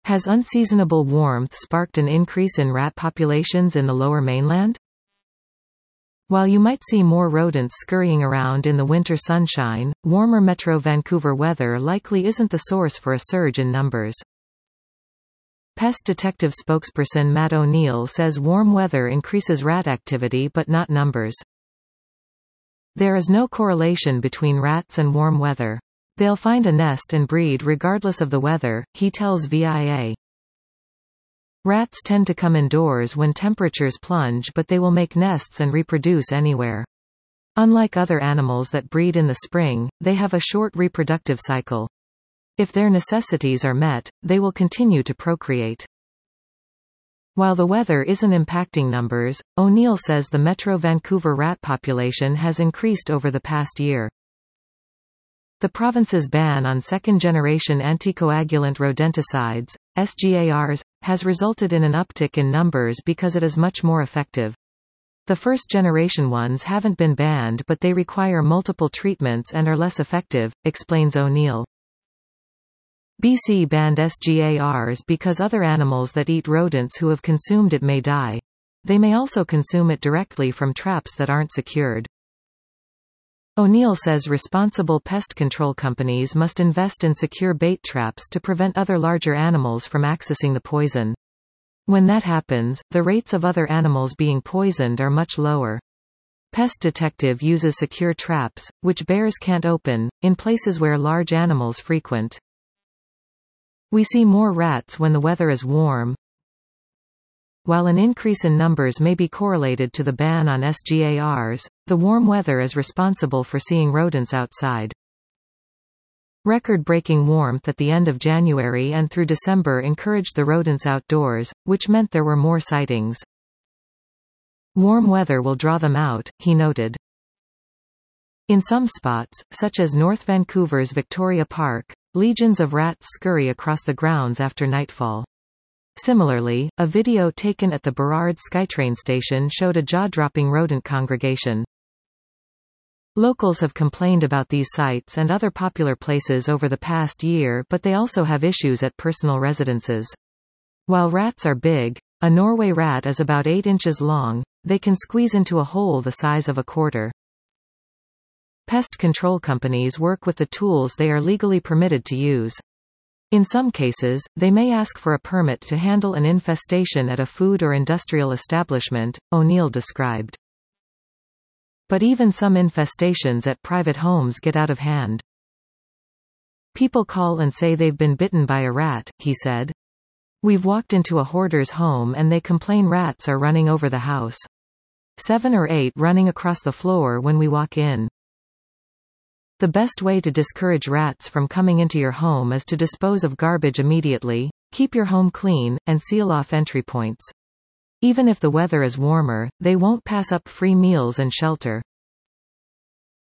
Has unseasonable warmth sparked an increase in rat populations in the Lower Mainland? While you might see more rodents scurrying around in the winter sunshine, warmer Metro Vancouver weather likely isn't the source for a surge in numbers. Pest Detective spokesperson Matt O'Neill says warm weather increases rat activity but not numbers. There is no correlation between rats and warm weather. They'll find a nest and breed regardless of the weather, he tells VIA. Rats tend to come indoors when temperatures plunge, but they will make nests and reproduce anywhere. Unlike other animals that breed in the spring, they have a short reproductive cycle. If their necessities are met, they will continue to procreate. While the weather isn't impacting numbers, O'Neill says the Metro Vancouver rat population has increased over the past year. The province's ban on second-generation anticoagulant rodenticides, SGARs, has resulted in an uptick in numbers because it is much more effective. The first-generation ones haven't been banned, but they require multiple treatments and are less effective, explains O'Neill. BC banned SGARs because other animals that eat rodents who have consumed it may die. They may also consume it directly from traps that aren't secured. O'Neill says responsible pest control companies must invest in secure bait traps to prevent other larger animals from accessing the poison. When that happens, the rates of other animals being poisoned are much lower. Pest Detective uses secure traps, which bears can't open, in places where large animals frequent. We see more rats when the weather is warm. While an increase in numbers may be correlated to the ban on SGARs, the warm weather is responsible for seeing rodents outside. Record-breaking warmth at the end of January and through December encouraged the rodents outdoors, which meant there were more sightings. Warm weather will draw them out, he noted. In some spots, such as North Vancouver's Victoria Park, legions of rats scurry across the grounds after nightfall. Similarly, a video taken at the Burrard SkyTrain station showed a jaw-dropping rodent congregation. Locals have complained about these sites and other popular places over the past year, but they also have issues at personal residences. While rats are big, a Norway rat is about 8 inches long, they can squeeze into a hole the size of a quarter. Pest control companies work with the tools they are legally permitted to use. In some cases, they may ask for a permit to handle an infestation at a food or industrial establishment, O'Neill described. But even some infestations at private homes get out of hand. People call and say they've been bitten by a rat, he said. We've walked into a hoarder's home and they complain rats are running over the house. 7 or 8 running across the floor when we walk in. The best way to discourage rats from coming into your home is to dispose of garbage immediately, keep your home clean, and seal off entry points. Even if the weather is warmer, they won't pass up free meals and shelter.